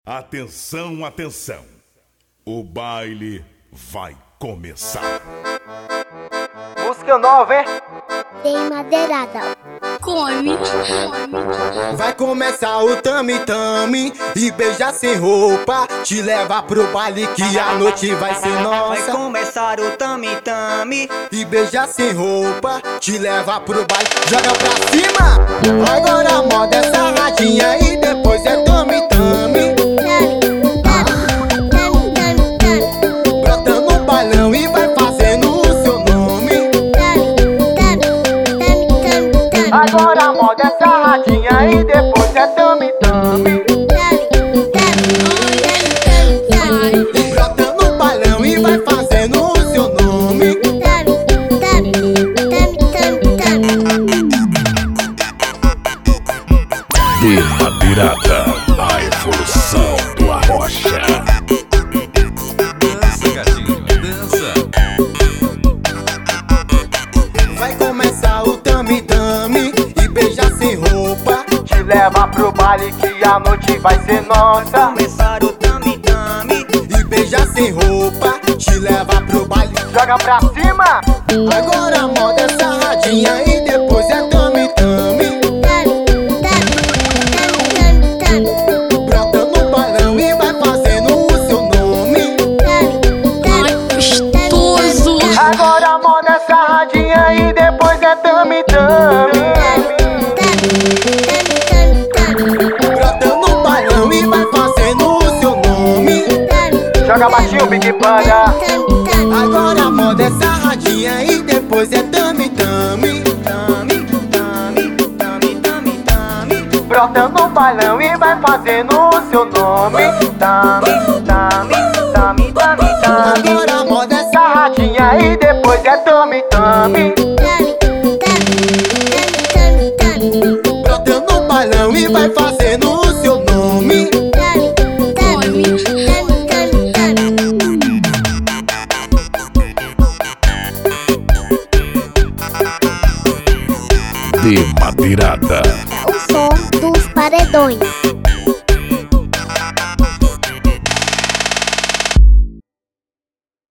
Atenção, atenção. O baile vai começar. Música nova, hein? Tem madeirada. Come. Vai começar o tami-tami e beijar sem roupa, te levar pro baile que a noite vai ser Vai nossa. começar o tami-tami E beijar sem roupa, te levar pro baile, joga pra cima. Agora a moda é sarradinha e depois é tami-tami. Brota no balão e vai fazendo o seu nome. Agora a moda é sarradinha e depois é tami-tami. Brota no balão e vai fazendo o seu nome. De Madeirada, a evolução do Arrocha. Dança, gatinho, dança. Vai começar o tami-tami e beijar sem roupa. Te leva pro baile que a noite vai ser nossa. Começar o tami-tami E beijar sem roupa, te leva pro baile. Joga pra cima. Agora a moda é sarradinha e depois é tami-tami. Brota no balão e vai fazendo o seu nome. Gostoso. Agora a moda é sarradinha e depois é tami-tami. Brota no balão e vai fazendo o seu nome. Joga baixinho, Big Panda. Agora a moda é sarradinha e depois é tami-tami. Brota no balão e vai fazendo o seu nome. Agora a moda é Sarradinha e depois é tami-tami. brota no balão e vai fazendo o seu nome. De Madeirada. O som dos paredões.